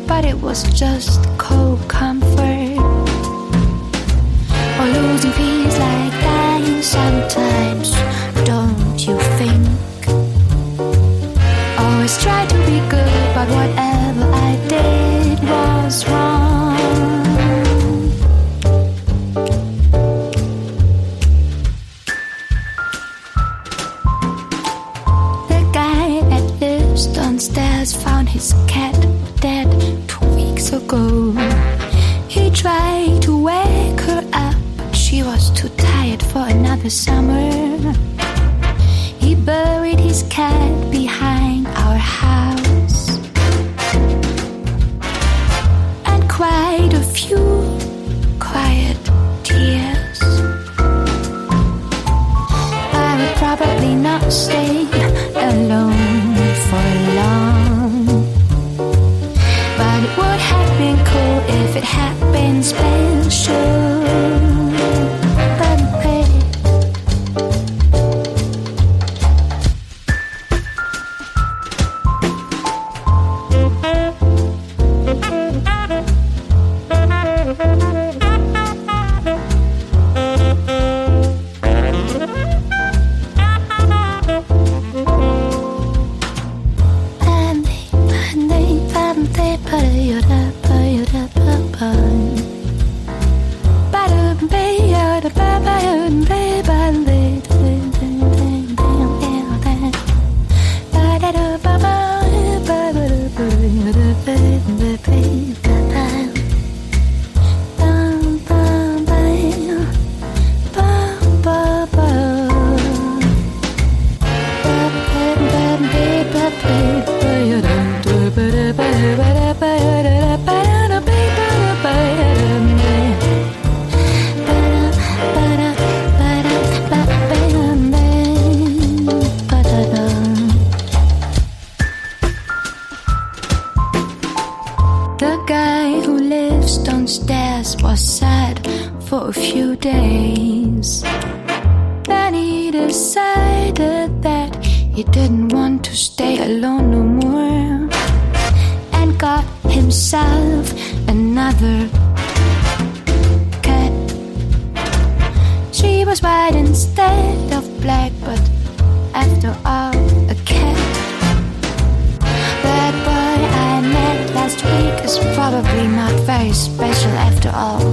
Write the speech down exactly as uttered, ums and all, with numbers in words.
but it was just cold comfort. Or losing feels like dying sometimes, don't you think? Always try to be good, but whatever I did was wrong. The guy that lives downstairs found his cat dead two weeks ago. He tried to wake her up, but she was too tired for another summer. He buried his cat behind our house, and quite a few quiet tears. I would probably not stay alone for long, but it would have been cool if it had been special. But hey, the guy who lives downstairs was sad for a few days. Then he decided that he didn't want to stay alone no more, and got himself another cat. She was white instead of black, but after all, a cat. That boy I met last week is probably not very special after all.